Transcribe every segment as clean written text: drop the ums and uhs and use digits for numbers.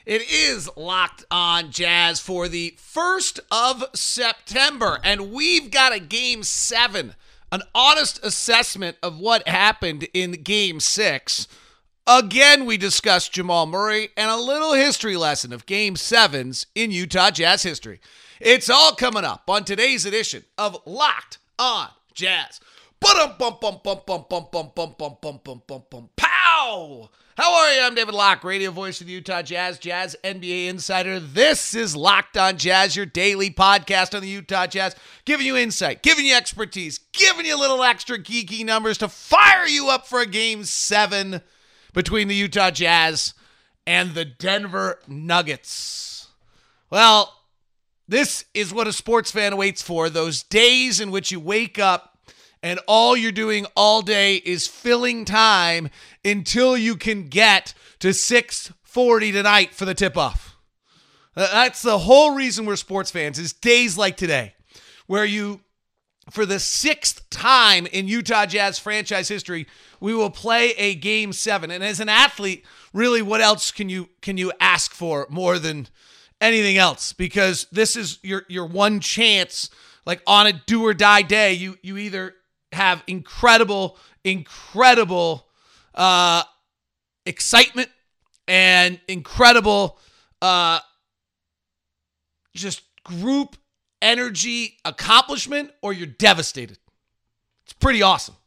It is Locked On Jazz for the 1st of September, and we've got a Game 7, an honest assessment of what happened in Game 6. Again, we discussed Jamal Murray and a little history lesson of Game 7s in Utah Jazz history. It's all coming up on today's edition of Locked On Jazz. Pow! How are you? I'm David Locke, radio voice of the Utah Jazz, Jazz NBA insider. This is Locked On Jazz, your daily podcast on the Utah Jazz, giving you insight, giving you expertise, giving you a little extra geeky numbers to fire you up for a Game 7 between the Utah Jazz and the Denver Nuggets. Well, this is what a sports fan waits for, those days in which you wake up and all you're doing all day is filling time until you can get to 6:40 tonight for the tip-off. That's the whole reason we're sports fans, is days like today, where you, for the 6th time in Utah Jazz franchise history, we will play a Game 7. And as an athlete, really, what else can you ask for more than anything else? Because this is your one chance, like on a do-or-die day, you either have incredible excitement and incredible just group energy accomplishment, or you're devastated. It's pretty awesome.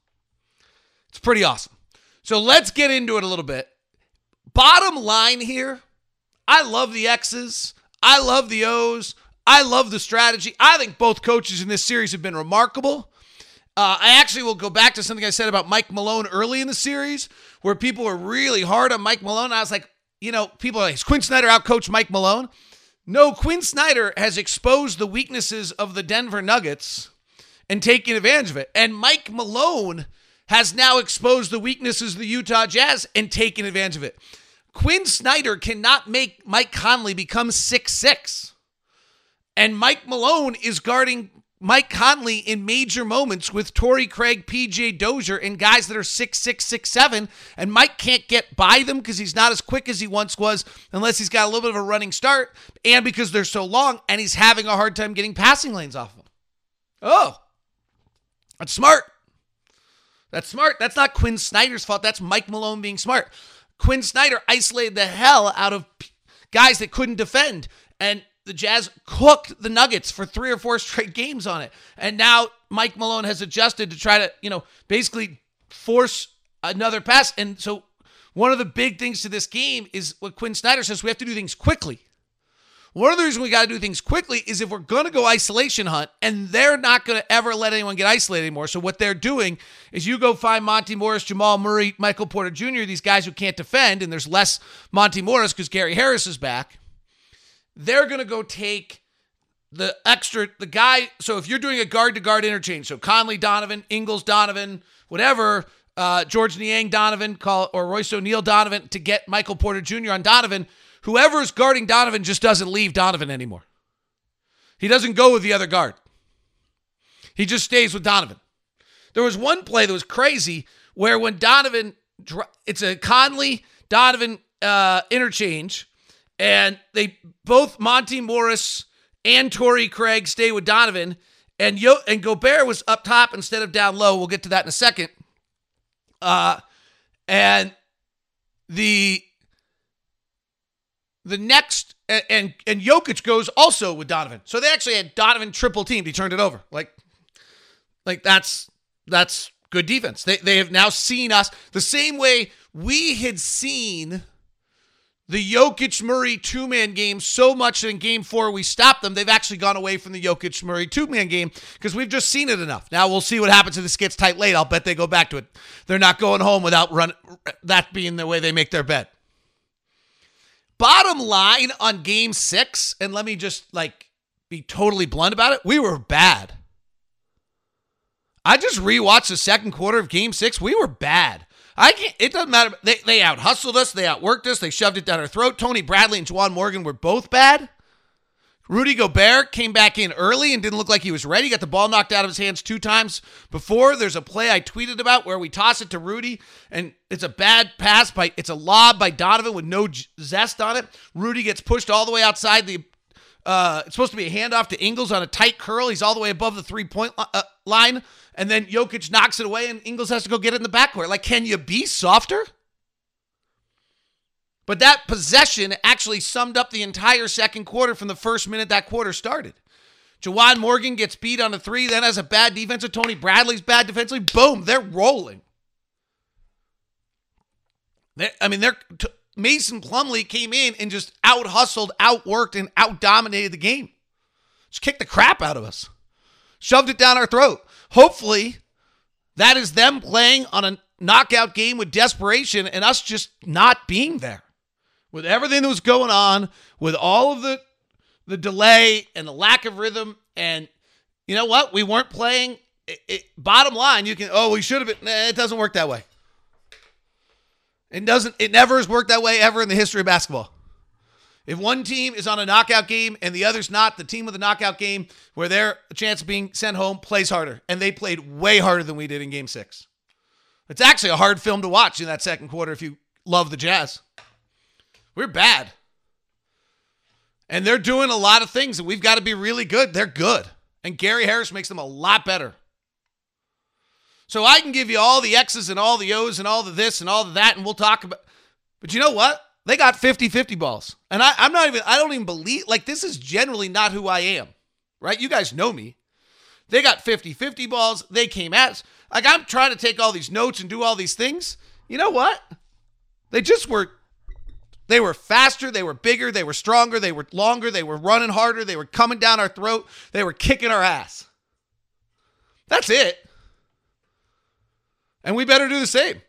So let's get into it a little bit. Bottom line here, I love the X's. I love the O's. I love the strategy. I think both coaches in this series have been remarkable. I actually will go back to something I said about Mike Malone early in the series, where people were really hard on Mike Malone. I was like, people are like, is Quinn Snyder outcoached Mike Malone? No, Quinn Snyder has exposed the weaknesses of the Denver Nuggets and taken advantage of it. And Mike Malone has now exposed the weaknesses of the Utah Jazz and taken advantage of it. Quinn Snyder cannot make Mike Conley become 6'6". And Mike Malone is guarding Mike Conley in major moments with Torrey Craig, PJ Dozier, and guys that are 6'6", 6'7", and Mike can't get by them because he's not as quick as he once was unless he's got a little bit of a running start, and because they're so long, and he's having a hard time getting passing lanes off them. Oh, that's smart. That's not Quinn Snyder's fault. That's Mike Malone being smart. Quinn Snyder isolated the hell out of guys that couldn't defend, and the Jazz cooked the Nuggets for 3 or 4 straight games on it. And now Mike Malone has adjusted to try to, basically force another pass. And so one of the big things to this game is what Quinn Snyder says, we have to do things quickly. One of the reasons we got to do things quickly is if we're going to go isolation hunt, and they're not going to ever let anyone get isolated anymore. So what they're doing is you go find Monty Morris, Jamal Murray, Michael Porter Jr., these guys who can't defend, and there's less Monty Morris because Gary Harris is back. They're going to go take the guy. So if you're doing a guard-to-guard interchange, so Conley, Donovan, Ingles, Donovan, whatever, George Niang, Donovan, or Royce O'Neal, Donovan, to get Michael Porter Jr. on Donovan, whoever's guarding Donovan just doesn't leave Donovan anymore. He doesn't go with the other guard. He just stays with Donovan. There was one play that was crazy where when Donovan, it's a Conley-Donovan interchange, and they both, Monty Morris and Torrey Craig, stay with Donovan, and Gobert was up top instead of down low. We'll get to that in a second. And the next, and Jokic goes also with Donovan. So they actually had Donovan triple teamed. He turned it over. Like that's good defense. They have now seen us the same way we had seen the Jokic-Murray two-man game so much that in Game 4 we stopped them. They've actually gone away from the Jokic-Murray two-man game because we've just seen it enough. Now we'll see what happens if this gets tight late. I'll bet they go back to it. They're not going home without that being the way they make their bed. Bottom line on Game 6, and let me just be totally blunt about it, we were bad. I just rewatched the second quarter of Game 6. We were bad. It doesn't matter. They out-hustled us. They outworked us. They shoved it down our throat. Tony Bradley and Juwan Morgan were both bad. Rudy Gobert came back in early and didn't look like he was ready. Got the ball knocked out of his hands 2 times before. There's a play I tweeted about where we toss it to Rudy, and it's a bad pass. It's a lob by Donovan with no zest on it. Rudy gets pushed all the way outside the it's supposed to be a handoff to Ingles on a tight curl. He's all the way above the 3-point line, and then Jokic knocks it away, and Ingles has to go get it in the backcourt. Like, can you be softer? But that possession actually summed up the entire second quarter from the first minute that quarter started. Juwan Morgan gets beat on a 3, then has a bad defense. Tony Bradley's bad defensively. Boom, they're rolling. Mason Plumlee came in and just out-hustled, out-worked, and out-dominated the game. Just kicked the crap out of us. Shoved it down our throat. Hopefully, that is them playing on a knockout game with desperation and us just not being there. With everything that was going on, with all of the delay and the lack of rhythm, and you know what? We weren't playing. Bottom line, we should have been. It doesn't work that way. It never has worked that way ever in the history of basketball. If one team is on a knockout game and the other's not, the team with the knockout game where their chance of being sent home plays harder. And they played way harder than we did in Game 6. It's actually a hard film to watch in that second quarter if you love the Jazz. We're bad. And they're doing a lot of things, and we've got to be really good. They're good. And Gary Harris makes them a lot better. So I can give you all the X's and all the O's and all the this and all the that, and we'll talk about. But you know what? They got 50-50 balls. And I don't even believe, this is generally not who I am, right? You guys know me. They got 50-50 balls. They came at us. I'm trying to take all these notes and do all these things. You know what? They were faster, they were bigger, they were stronger, they were longer, they were running harder, they were coming down our throat, they were kicking our ass. That's it. And we better do the same.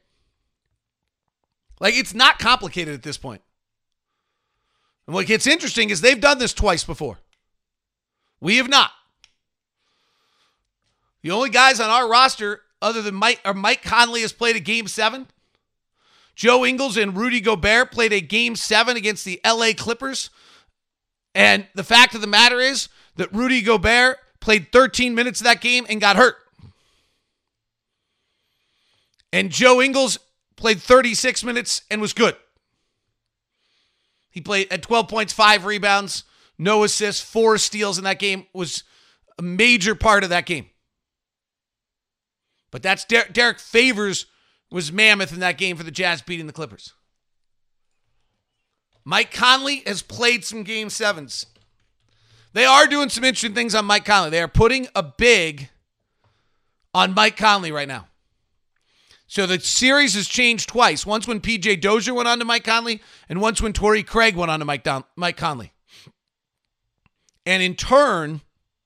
It's not complicated at this point. And what gets interesting is they've done this twice before. We have not. The only guys on our roster other than Mike Conley has played a Game 7. Joe Ingles and Rudy Gobert played a Game 7 against the LA Clippers. And the fact of the matter is that Rudy Gobert played 13 minutes of that game and got hurt. And Joe Ingles played 36 minutes and was good. He played at 12 points, 5 rebounds, no assists, 4 steals in that game. Was a major part of that game. But that's Derek Favors was mammoth in that game for the Jazz beating the Clippers. Mike Conley has played some Game 7s. They are doing some interesting things on Mike Conley. They are putting a big on Mike Conley right now. So the series has changed twice. Once when P.J. Dozier went on to Mike Conley, and once when Torrey Craig went on to Mike Conley. And in turn,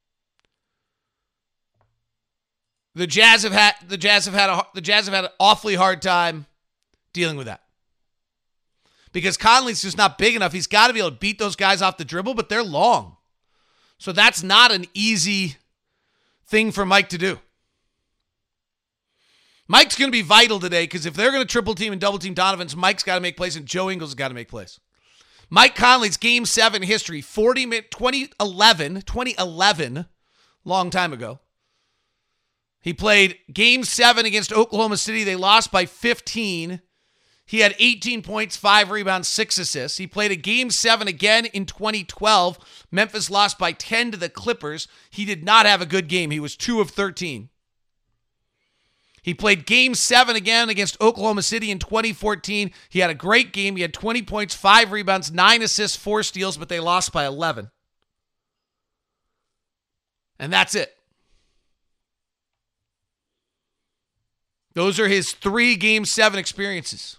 the Jazz have had an awfully hard time dealing with that. Because Conley's just not big enough. He's got to be able to beat those guys off the dribble, but they're long. So that's not an easy thing for Mike to do. Mike's going to be vital today because if they're going to triple team and double team Donovan's, Mike's got to make plays and Joe Ingles has got to make plays. Mike Conley's Game 7 history, 2011, long time ago. He played Game 7 against Oklahoma City. They lost by 15. He had 18 points, 5 rebounds, 6 assists. He played a Game 7 again in 2012. Memphis lost by 10 to the Clippers. He did not have a good game. He was 2 of 13. He played Game 7 again against Oklahoma City in 2014. He had a great game. He had 20 points, 5 rebounds, 9 assists, 4 steals, but they lost by 11. And that's it. Those are his 3 Game 7 experiences.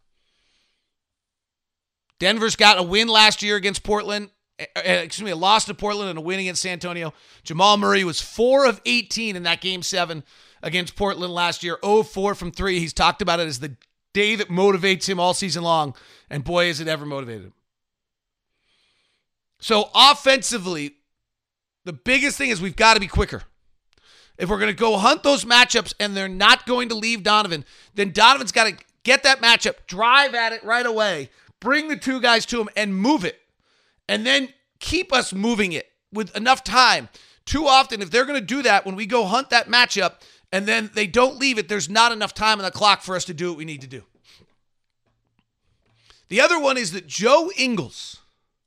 Denver's got a win last year against Portland. A loss to Portland and a win against San Antonio. Jamal Murray was 4 of 18 in that Game 7 against Portland last year. 0-4 from 3. He's talked about it as the day that motivates him all season long. And boy, has it ever motivated him. So offensively, the biggest thing is we've got to be quicker. If we're going to go hunt those matchups and they're not going to leave Donovan, then Donovan's got to get that matchup, drive at it right away, bring the 2 guys to him and move it. And then keep us moving it with enough time. Too often, if they're going to do that, when we go hunt that matchup and then they don't leave it, there's not enough time on the clock for us to do what we need to do. The other one is that Joe Ingles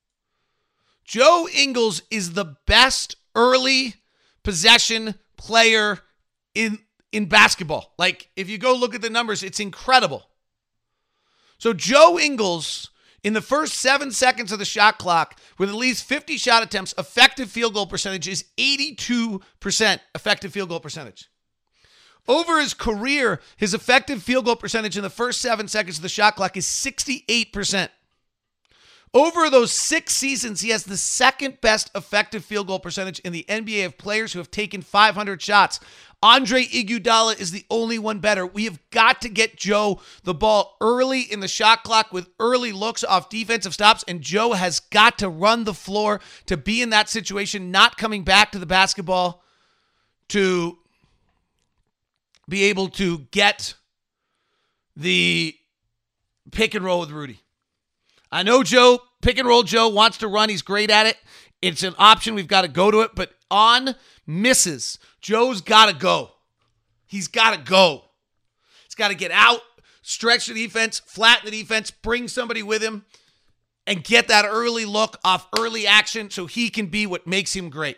is the best early possession player in basketball. Like, if you go look at the numbers, it's incredible. So Joe Ingles, in the first 7 seconds of the shot clock, with at least 50 shot attempts, effective field goal percentage is 82% effective field goal percentage. Over his career, his effective field goal percentage in the first 7 seconds of the shot clock is 68%. Over those 6 seasons, he has the second best effective field goal percentage in the NBA of players who have taken 500 shots. Andre Iguodala is the only one better. We have got to get Joe the ball early in the shot clock with early looks off defensive stops, and Joe has got to run the floor to be in that situation, not coming back to the basketball to be able to get the pick and roll with Rudy. I know Joe, pick and roll Joe wants to run. He's great at it. It's an option. We've got to go to it. But on misses, Joe's got to go. He's got to go. He's got to get out, stretch the defense, flatten the defense, bring somebody with him, and get that early look off early action so he can be what makes him great.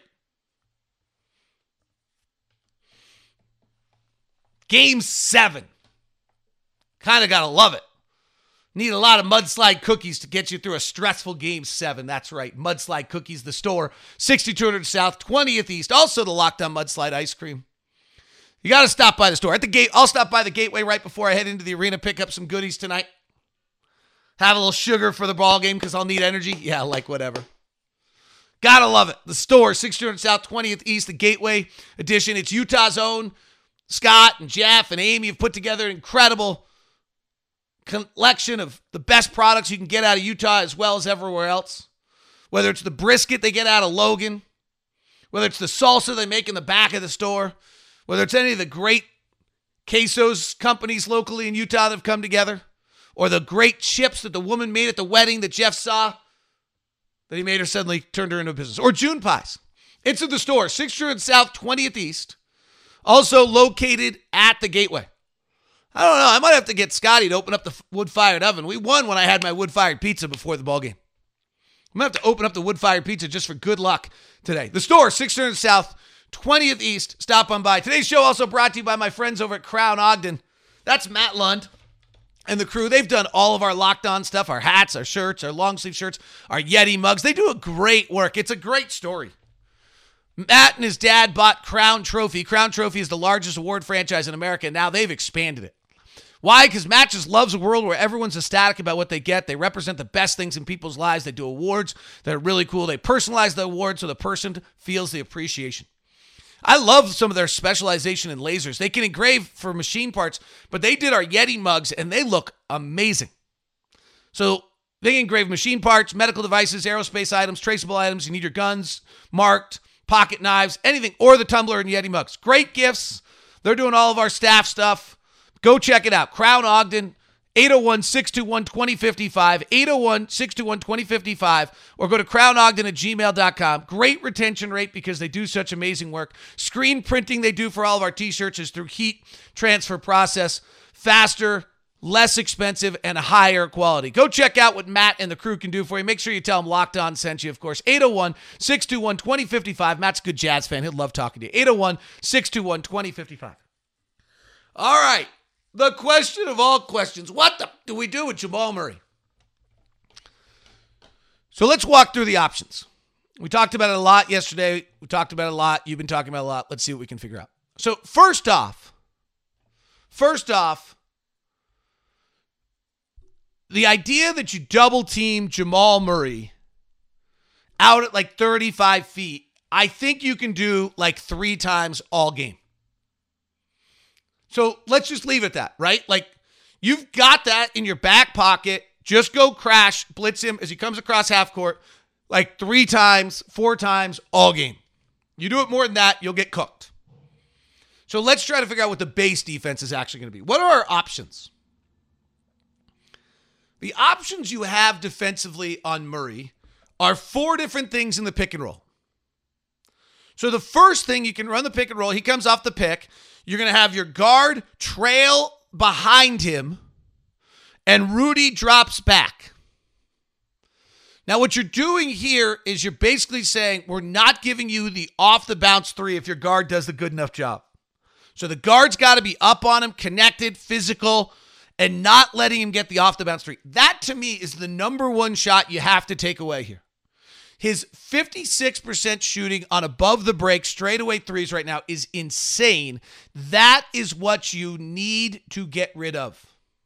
Game 7. Kind of got to love it. Need a lot of mudslide cookies to get you through a stressful Game 7. That's right. Mudslide Cookies, the store, 6200 South, 20th East. Also the Locked On Mudslide Ice Cream. You got to stop by the store. At the gate, I'll stop by the Gateway right before I head into the arena, pick up some goodies tonight. Have a little sugar for the ball game because I'll need energy. Yeah, like whatever. Gotta love it. The store, 6200 South, 20th East, the Gateway edition. It's Utah's own. Scott and Jeff and Amy have put together an incredible collection of the best products you can get out of Utah as well as everywhere else. Whether it's the brisket they get out of Logan, whether it's the salsa they make in the back of the store, whether it's any of the great quesos companies locally in Utah that have come together, or the great chips that the woman made at the wedding that Jeff saw, that he made her suddenly turned her into a business, or June pies. It's at the store, 600 South, 20th East, also located at the Gateway. I don't know. I might have to get Scotty to open up the wood-fired oven. We won when I had my wood-fired pizza before the ballgame. I'm going to have to open up the wood-fired pizza just for good luck today. The store, 600 South, 20th East. Stop on by. Today's show also brought to you by my friends over at Crown Ogden. That's Matt Lund and the crew. They've done all of our Locked On stuff, our hats, our shirts, our long-sleeve shirts, our Yeti mugs. They do a great work. It's a great story. Matt and his dad bought Crown Trophy. Crown Trophy is the largest award franchise in America, and now they've expanded it. Why? Because Matt just loves a world where everyone's ecstatic about what they get. They represent the best things in people's lives. They do awards that are really cool. They personalize the award so the person feels the appreciation. I love some of their specialization in lasers. They can engrave for machine parts, but they did our Yeti mugs, and they look amazing. So they engrave machine parts, medical devices, aerospace items, traceable items. You need your guns marked, pocket knives, anything, or the tumbler and Yeti mugs. Great gifts. They're doing all of our staff stuff. Go check it out. Crown Ogden, 801-621-2055, 801-621-2055, or go to crownogden@gmail.com. Great retention rate because they do such amazing work. Screen printing they do for all of our t-shirts is through heat transfer process. Faster, less expensive, and higher quality. Go check out what Matt and the crew can do for you. Make sure you tell them Locked On sent you, of course. 801-621-2055. Matt's a good Jazz fan. He'll love talking to you. 801-621-2055. All right. The question of all questions. What the do we do with Jamal Murray? So let's walk through the options. We talked about it a lot yesterday. We talked about it a lot. You've been talking about it a lot. Let's see what we can figure out. So first off, the idea that you double team Jamal Murray out at like 35 feet, I think you can do like 3 times all game. So let's just leave it at that, right? Like, you've got that in your back pocket. Just go crash, blitz him as he comes across half court like 3 times, 4 times all game. You do it more than that, you'll get cooked. So let's try to figure out what the base defense is actually going to be. What are our options? The options you have defensively on Murray are 4 different things in the pick and roll. So the first thing, you can run the pick and roll. He comes off the pick. You're going to have your guard trail behind him, and Rudy drops back. Now, what you're doing here is you're basically saying, we're not giving you the off-the-bounce 3 if your guard does the good enough job. So the guard's got to be up on him, connected, physical, and not letting him get the off-the-bounce 3. That, to me, is the number one shot you have to take away here. His 56% shooting on above the break straightaway threes right now is insane. That is what you need to get rid of.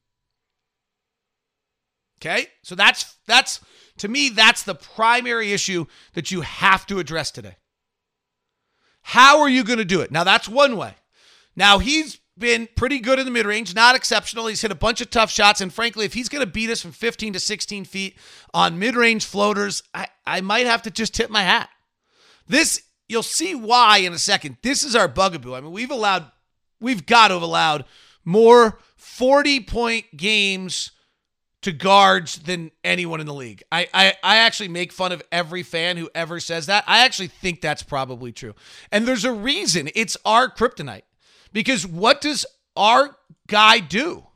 Okay? So that's to me, that's the primary issue that you have to address today. How are you going to do it? Now, that's one way. Now, he's been pretty good in the mid-range, not exceptional. He's hit a bunch of tough shots, and frankly, if he's going to beat us from 15 to 16 feet on mid-range floaters, I might have to just tip my hat. This, you'll see why in a second. This is our bugaboo. I mean, we've got to have allowed more 40-point games to guards than anyone in the league. I actually make fun of every fan who ever says that. I actually think that's probably true. And there's a reason. It's our kryptonite. Because what does our guy do?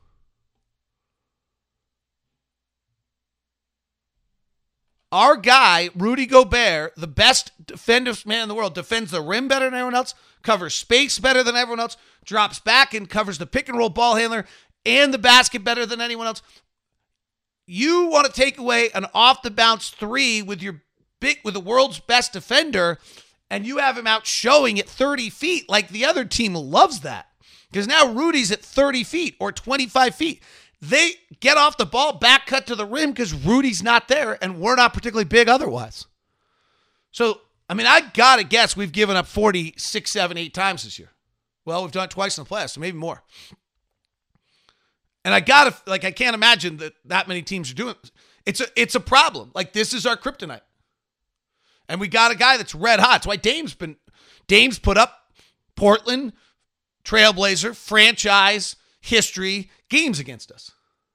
Our guy, Rudy Gobert, the best defensive man in the world, defends the rim better than everyone else, covers space better than everyone else, drops back and covers the pick and roll ball handler and the basket better than anyone else. You want to take away an off the bounce 3 with the world's best defender, and you have him out showing at 30 feet like the other team loves that. Because now Rudy's at 30 feet or 25 feet. They get off the ball, back cut to the rim because Rudy's not there, and we're not particularly big otherwise. So, I mean, I got to guess we've given up 46, 7, 8 times this year. Well, we've done it twice in the playoffs, so maybe more. And I can't imagine that many teams are doing it. It's a problem. Like, this is our kryptonite. And we got a guy that's red hot. That's why Dame's put up Portland, Trailblazer, franchise, history, games against us.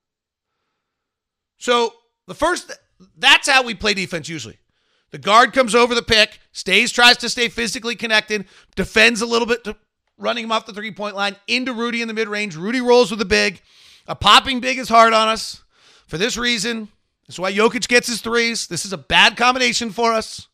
So that's how we play defense usually. The guard comes over the pick, tries to stay physically connected, defends a little bit, running him off the 3-point line, into Rudy in the mid-range. Rudy rolls with the big. A popping big is hard on us for this reason. That's why Jokic gets his threes. This is a bad combination for us.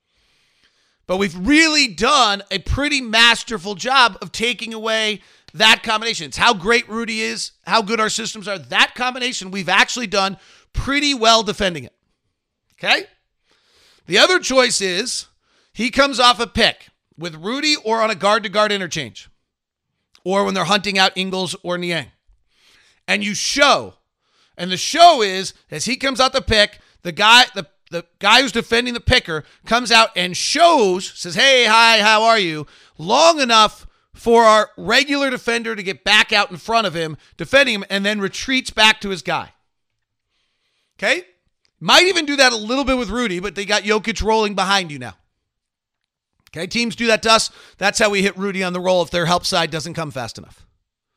But we've really done a pretty masterful job of taking away that combination. It's how great Rudy is, how good our systems are. That combination, we've actually done pretty well defending it. Okay? The other choice is he comes off a pick with Rudy or on a guard-to-guard interchange, or when they're hunting out Ingles or Niang. And you show. And the show is, as he comes out the pick, the guy who's defending the picker comes out and says, hey, hi, how are you? Long enough for our regular defender to get back out in front of him, defending him, and then retreats back to his guy. Okay? Might even do that a little bit with Rudy, but they got Jokic rolling behind you now. Okay? Teams do that to us. That's how we hit Rudy on the roll if their help side doesn't come fast enough.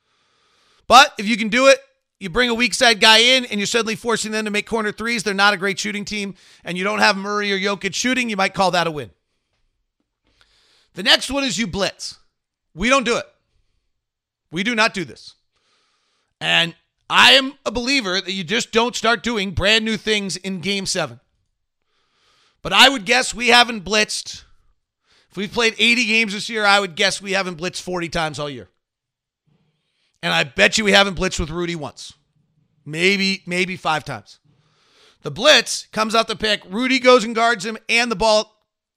But if you can do it, you bring a weak side guy in and you're suddenly forcing them to make corner threes. They're not a great shooting team, and you don't have Murray or Jokic shooting. You might call that a win. The next one is you blitz. We don't do it. We do not do this. And I am a believer that you just don't start doing brand new things in Game 7. But I would guess we haven't blitzed. If we've played 80 games this year, I would guess we haven't blitzed 40 times all year. And I bet you we haven't blitzed with Rudy once. Maybe 5 times. The blitz comes out the pick. Rudy goes and guards him, and the ball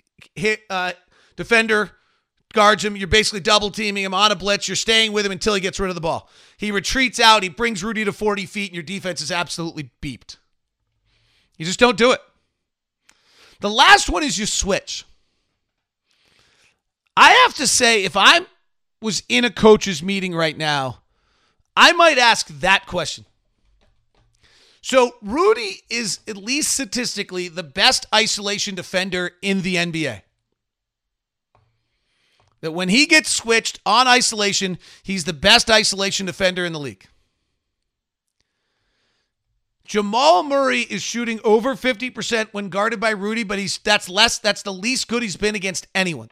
defender guards him. You're basically double teaming him on a blitz. You're staying with him until he gets rid of the ball. He retreats out. He brings Rudy to 40 feet, and your defense is absolutely beeped. You just don't do it. The last one is you switch. I have to say, if I was in a coach's meeting right now, I might ask that question. So Rudy is, at least statistically, the best isolation defender in the NBA. That when he gets switched on isolation, he's the best isolation defender in the league. Jamal Murray is shooting over 50% when guarded by Rudy, but that's the least good he's been against anyone.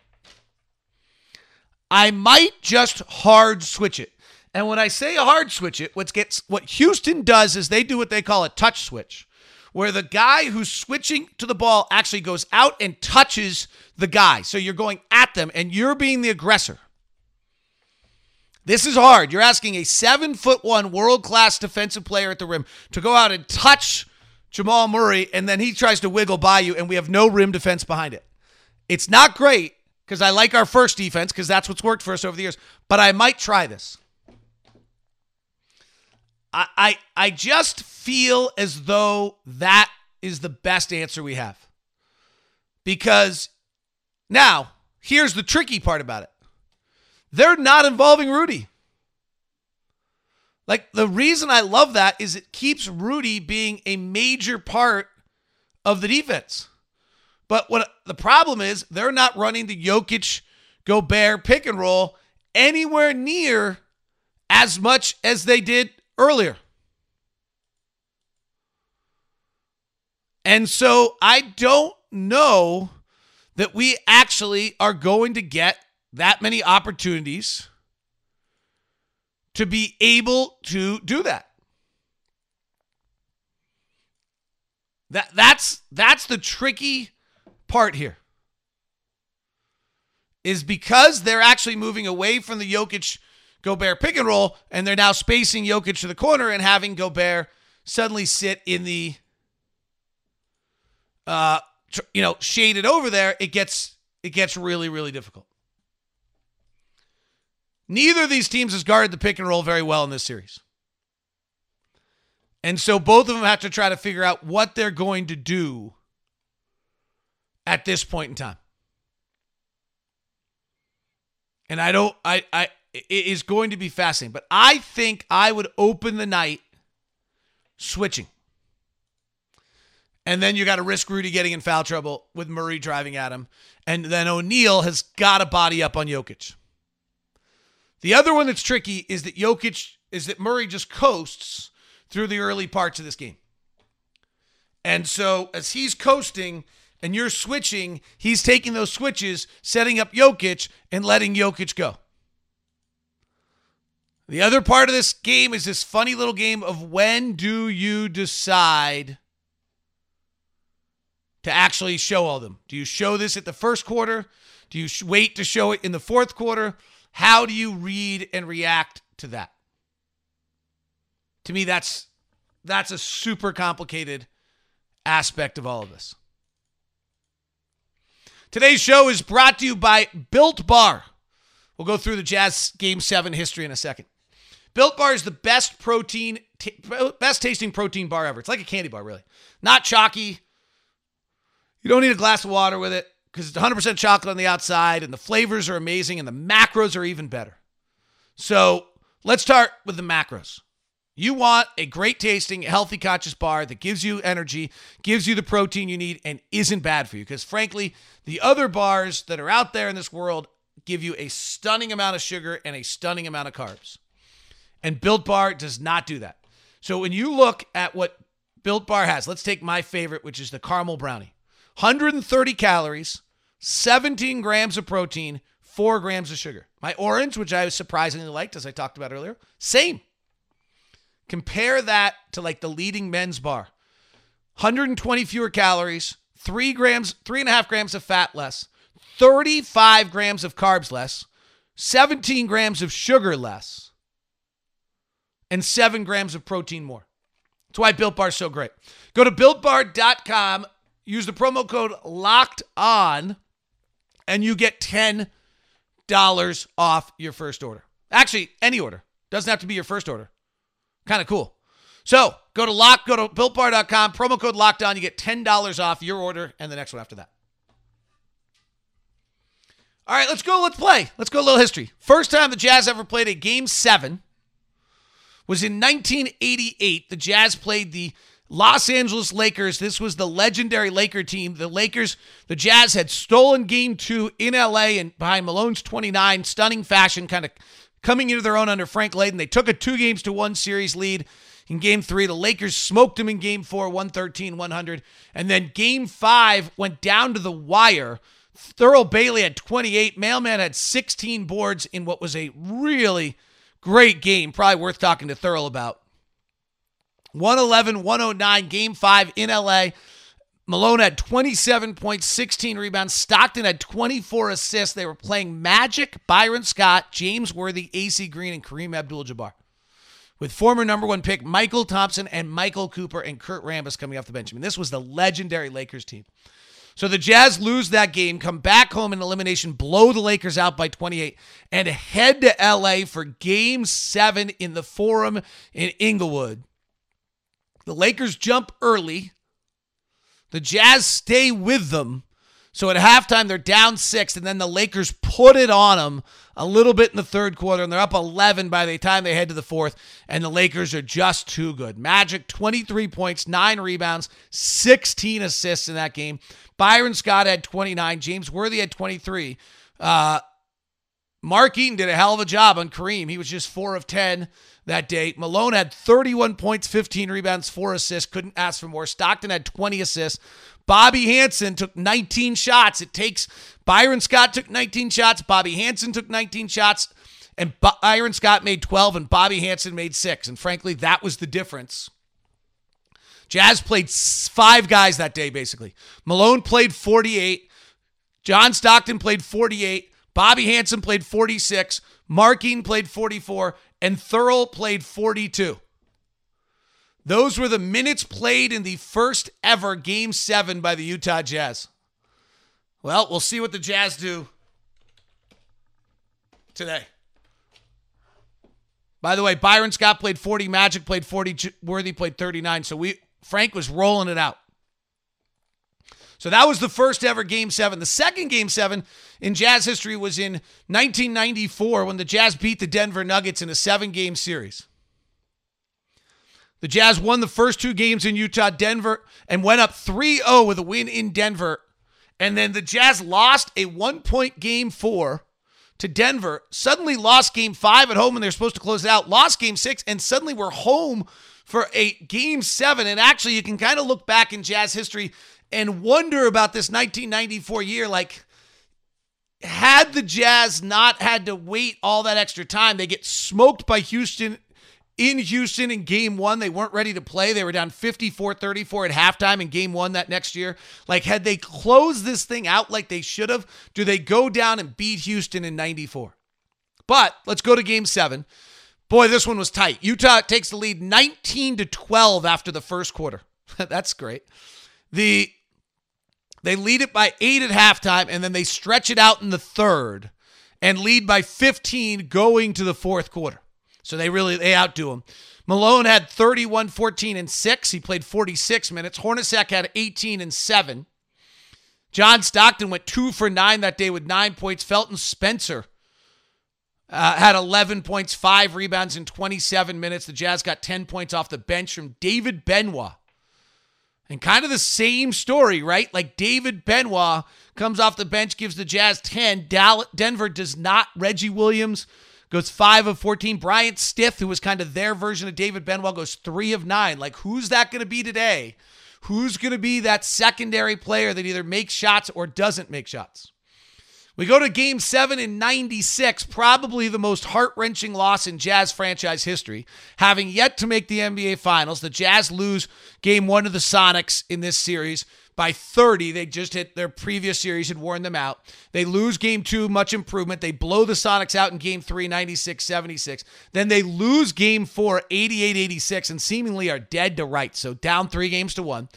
I might just hard switch it. And when I say hard switch it, what Houston does is they do what they call a touch switch, where the guy who's switching to the ball actually goes out and touches the guy. So you're going at them and you're being the aggressor. This is hard. You're asking a 7'1" world-class defensive player at the rim to go out and touch Jamal Murray, and then he tries to wiggle by you, and we have no rim defense behind it. It's not great because I like our first defense because that's what's worked for us over the years, but I might try this. I just feel as though that is the best answer we have. Because now, here's the tricky part about it. They're not involving Rudy. Like, the reason I love that is it keeps Rudy being a major part of the defense. But what the problem is, they're not running the Jokic, Gobert pick and roll anywhere near as much as they did earlier. And so I don't know that we actually are going to get that many opportunities to be able to do that. That's the tricky part here. Is because they're actually moving away from the Jokic Gobert pick and roll, and they're now spacing Jokic to the corner and having Gobert suddenly sit in the shaded over there. It gets really, really difficult. Neither of these teams has guarded the pick and roll very well in this series. And so both of them have to try to figure out what they're going to do at this point in time. And it is going to be fascinating. But I think I would open the night switching. And then you got to risk Rudy getting in foul trouble with Murray driving at him. And then O'Neal has got to body up on Jokic. The other one that's tricky is that Murray just coasts through the early parts of this game. And so as he's coasting and you're switching, he's taking those switches, setting up Jokic and letting Jokic go. The other part of this game is this funny little game of when do you decide to actually show all of them? Do you show this at the first quarter? Do you wait to show it in the fourth quarter? How do you read and react to that? To me, that's a super complicated aspect of all of this. Today's show is brought to you by Built Bar. We'll go through the Jazz Game 7 history in a second. Built Bar is the best tasting protein bar ever. It's like a candy bar, really. Not chalky. You don't need a glass of water with it because it's 100% chocolate on the outside, and the flavors are amazing, and the macros are even better. So let's start with the macros. You want a great tasting, healthy conscious bar that gives you energy, gives you the protein you need, and isn't bad for you. Because frankly, the other bars that are out there in this world give you a stunning amount of sugar and a stunning amount of carbs. And Built Bar does not do that. So when you look at what Built Bar has, let's take my favorite, which is the caramel brownie. 130 calories, 17 grams of protein, 4 grams of sugar. My orange, which I surprisingly liked, as I talked about earlier, same. Compare that to like the leading men's bar. 120 fewer calories, 3.5 grams of fat less, 35 grams of carbs less, 17 grams of sugar less, and 7 grams of protein more. That's why Built Bar is so great. Go to BuiltBar.com, use the promo code LOCKEDON, and you get $10 off your first order. Actually, any order. Doesn't have to be your first order. Kind of cool. So go to BuiltBar.com, promo code LOCKEDON, you get $10 off your order and the next one after that. All right, let's play. Let's go a little history. First time the Jazz ever played a Game 7 was in 1988. The Jazz played the Los Angeles Lakers. This was the legendary Laker team. The Jazz had stolen Game 2 in LA and behind Malone's 29, stunning fashion, kind of coming into their own under Frank Layden. They took a 2-1 series lead. in Game 3. The Lakers smoked them in Game 4, 113-100. And then Game 5 went down to the wire. Thurl Bailey had 28. Mailman had 16 boards in what was a really great game. Probably worth talking to Thurl about. 111-109, Game 5 in LA. Malone had 27 points, 16 rebounds. Stockton had 24 assists. They were playing Magic, Byron Scott, James Worthy, AC Green, and Kareem Abdul-Jabbar, with former number 1 pick Michael Thompson and Michael Cooper and Kurt Rambis coming off the bench. I mean, this was the legendary Lakers team. So the Jazz lose that game, come back home in elimination, blow the Lakers out by 28, and head to LA for Game 7 in the Forum in Inglewood. The Lakers jump early. The Jazz stay with them. So at halftime, they're down 6, and then the Lakers put it on them a little bit in the third quarter, and they're up 11 by the time they head to the fourth, and the Lakers are just too good. Magic, 23 points, 9 rebounds, 16 assists in that game. Byron Scott had 29. James Worthy had 23. Mark Eaton did a hell of a job on Kareem. He was just 4 of 10 that day. Malone had 31 points, 15 rebounds, 4 assists. Couldn't ask for more. Stockton had 20 assists. Bobby Hansen took 19 shots. Byron Scott took 19 shots. Bobby Hansen took 19 shots. And Byron Scott made 12 and Bobby Hansen made 6. And frankly, that was the difference. Jazz played 5 guys that day, basically. Malone played 48. John Stockton played 48. Bobby Hansen played 46. Mark Eaton played 44. And Thurl played 42. Those were the minutes played in the first ever Game 7 by the Utah Jazz. Well, we'll see what the Jazz do today. By the way, Byron Scott played 40, Magic played 40, Worthy played 39. So Frank was rolling it out. So that was the first ever Game 7. The second Game 7 in Jazz history was in 1994 when the Jazz beat the Denver Nuggets in a 7-game series. The Jazz won the first 2 games in Utah, Denver, and went up 3-0 with a win in Denver. And then the Jazz lost a 1-point Game 4 to Denver, suddenly lost Game 5 at home when they're supposed to close it out, lost Game 6, and suddenly we're home for a Game 7. And actually, you can kind of look back in Jazz history and wonder about this 1994 year. Like, had the Jazz not had to wait all that extra time, they get smoked by Houston in Houston in Game 1. They weren't ready to play. They were down 54-34 at halftime in Game 1 that next year. Like, had they closed this thing out like they should have, do they go down and beat Houston in 94? But let's go to Game 7. Boy, this one was tight. Utah takes the lead 19-12 after the first quarter. That's great. They lead it by 8 at halftime, and then they stretch it out in the third and lead by 15 going to the fourth quarter. So they outdo him. Malone had 31, 14, and 6. He played 46 minutes. Hornacek had 18 and 7. John Stockton went 2 for 9 that day with 9 points. Felton Spencer had 11 points, 5 rebounds in 27 minutes. The Jazz got 10 points off the bench from David Benoit. And kind of the same story, right? Like, David Benoit comes off the bench, gives the Jazz 10. Denver does not. Reggie Williams goes 5 of 14. Bryant Stith, who was kind of their version of David Benoit, goes 3 of 9. Like, who's that going to be today? Who's going to be that secondary player that either makes shots or doesn't make shots? We go to Game 7 in 96, probably the most heart-wrenching loss in Jazz franchise history. Having yet to make the NBA Finals, the Jazz lose Game 1 to the Sonics in this series by 30. They just hit their previous series, had worn them out. They lose Game 2, much improvement. They blow the Sonics out in Game 3, 96-76. Then they lose Game 4, 88-86, and seemingly are dead to rights. So down 3-1.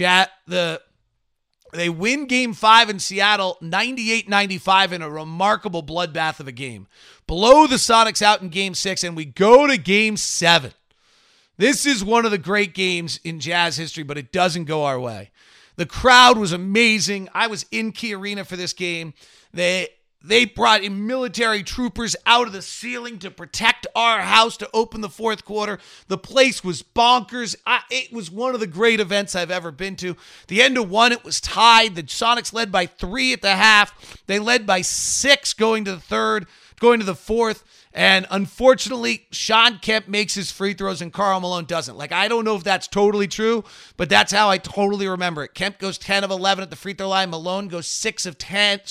They win Game 5 in Seattle, 98-95 in a remarkable bloodbath of a game. Blow the Sonics out in Game 6, and we go to Game 7. This is one of the great games in Jazz history, but it doesn't go our way. The crowd was amazing. I was in Key Arena for this game. They brought in military troopers out of the ceiling to protect our house to open the fourth quarter. The place was bonkers. It was one of the great events I've ever been to. The end of 1, it was tied. The Sonics led by 3 at the half. They led by 6 going to the third. going to the fourth, and unfortunately, Shawn Kemp makes his free throws and Karl Malone doesn't. Like, I don't know if that's totally true, but that's how I totally remember it. Kemp goes 10 of 11 at the free throw line. Malone goes 6 of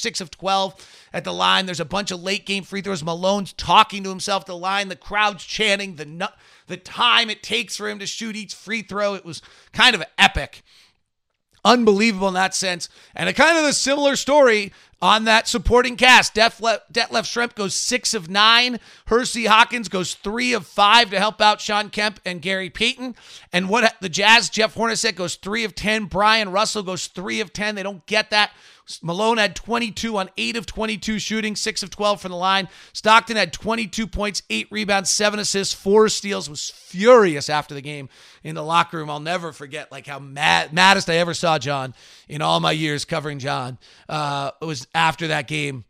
12 at the line. There's a bunch of late game free throws. Malone's talking to himself at the line. The crowd's chanting the time it takes for him to shoot each free throw. It was kind of epic. Unbelievable in that sense. And a kind of a similar story on that supporting cast. Detlef Schrempf goes 6 of 9. Hersey Hawkins goes 3 of 5 to help out Shawn Kemp and Gary Payton. And what the Jazz, Jeff Hornacek goes 3 of 10. Brian Russell goes 3 of 10. They don't get that. Malone had 22 on 8 of 22 shooting, 6 of 12 from the line. Stockton had 22 points, 8 rebounds, 7 assists, 4 steals. Was furious after the game in the locker room. I'll never forget like how maddest I ever saw John in all my years covering John. It was after that game.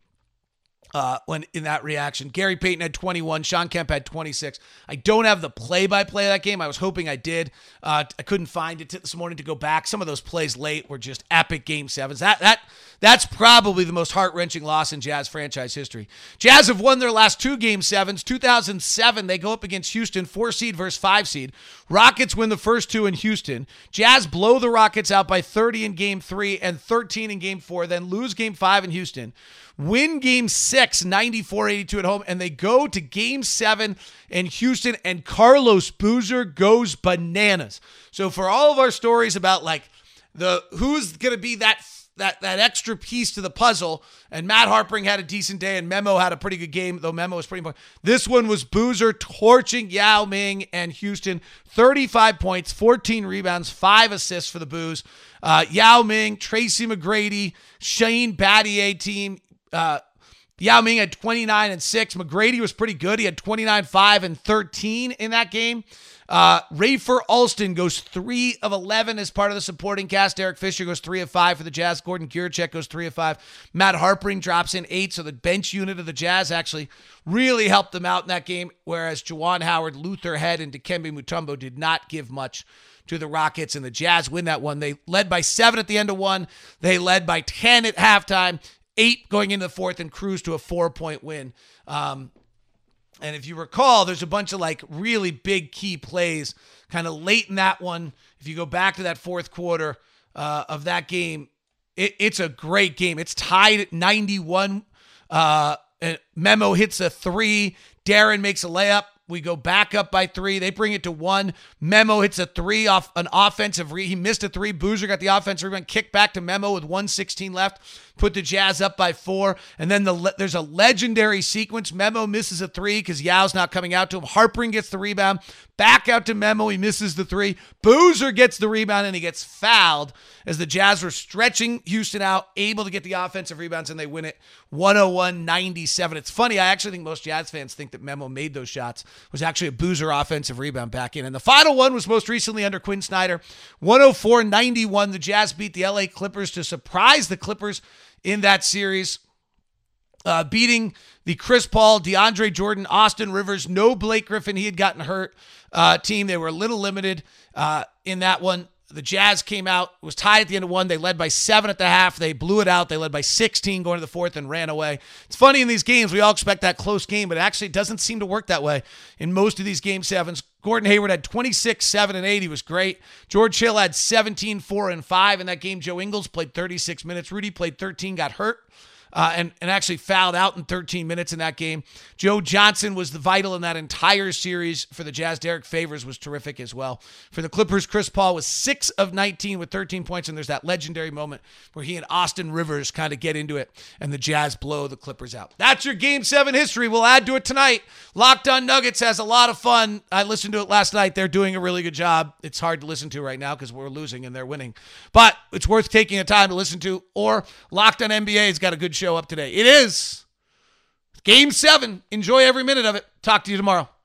When in that reaction, Gary Payton had 21, Shawn Kemp had 26. I don't have the play-by-play of that game. I was hoping I did. I couldn't find it this morning to go back. Some of those plays late were just epic game sevens. That's probably the most heart-wrenching loss in Jazz franchise history. Jazz have won their last 2 game sevens. 2007, they go up against Houston, 4 seed versus 5 seed. Rockets win the first 2 in Houston. Jazz blow the Rockets out by 30 in game 3 and 13 in game 4, then lose game 5 in Houston. Win game 6, 94-82 at home, and they go to game 7 in Houston, and Carlos Boozer goes bananas. So for all of our stories about like who's going to be that extra piece to the puzzle, and Matt Harpring had a decent day, and Memo had a pretty good game, though Memo was pretty important. This one was Boozer torching Yao Ming and Houston. 35 points, 14 rebounds, 5 assists for the Boos. Yao Ming, Tracy McGrady, Shane Battier team. Yao Ming had 29 and 6. McGrady was pretty good. He had 29, 5, and 13 in that game. Rafer Alston goes 3 of 11 as part of the supporting cast. Derek Fisher goes 3 of 5 for the Jazz. Gordon Gierczek goes 3 of 5. Matt Harpring drops in 8, so the bench unit of the Jazz actually really helped them out in that game, whereas Juwan Howard, Luther Head, and Dikembe Mutombo did not give much to the Rockets, and the Jazz win that one. They led by 7 at the end of 1. They led by 10 at halftime. 8 going into the fourth, and cruised to a 4-point win. And if you recall, there's a bunch of like really big key plays kind of late in that one. If you go back to that fourth quarter of that game, it's a great game. It's tied at 91. And Memo hits a 3. Darren makes a layup. We go back up by 3. They bring it to 1. Memo hits a 3 off an offensive. He missed a 3. Boozer got the offensive rebound, kicked back to Memo with 1:16 left. Put the Jazz up by 4. And then there's a legendary sequence. Memo misses a 3 because Yao's not coming out to him. Harpring gets the rebound. Back out to Memo. He misses the 3. Boozer gets the rebound, and he gets fouled as the Jazz were stretching Houston out, able to get the offensive rebounds, and they win it 101-97. It's funny. I actually think most Jazz fans think that Memo made those shots. It was actually a Boozer offensive rebound back in. And the final one was most recently under Quinn Snyder. 104-91. The Jazz beat the LA Clippers to surprise the Clippers in that series, beating the Chris Paul, DeAndre Jordan, Austin Rivers, no Blake Griffin. He had gotten hurt team. They were a little limited in that one. The Jazz came out, was tied at the end of 1. They led by 7 at the half. They blew it out. They led by 16 going to the fourth and ran away. It's funny in these games, we all expect that close game, but it actually doesn't seem to work that way in most of these game sevens. Gordon Hayward had 26, 7, and 8. He was great. George Hill had 17, 4, and 5 in that game. Joe Ingles played 36 minutes. Rudy played 13, got hurt. And actually fouled out in 13 minutes in that game. Joe Johnson was the vital in that entire series for the Jazz. Derek Favors was terrific as well. For the Clippers, Chris Paul was 6 of 19 with 13 points, and there's that legendary moment where he and Austin Rivers kind of get into it, and the Jazz blow the Clippers out. That's your Game 7 history. We'll add to it tonight. Locked On Nuggets has a lot of fun. I listened to it last night. They're doing a really good job. It's hard to listen to right now because we're losing and they're winning. But it's worth taking a time to listen to, or Locked On NBA has got a good show up today. It is Game 7. Enjoy every minute of it. Talk to you tomorrow.